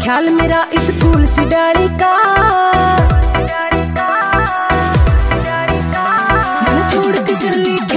ख्याल मेरा इस फूल सी डाली का, मन छोड़ के चली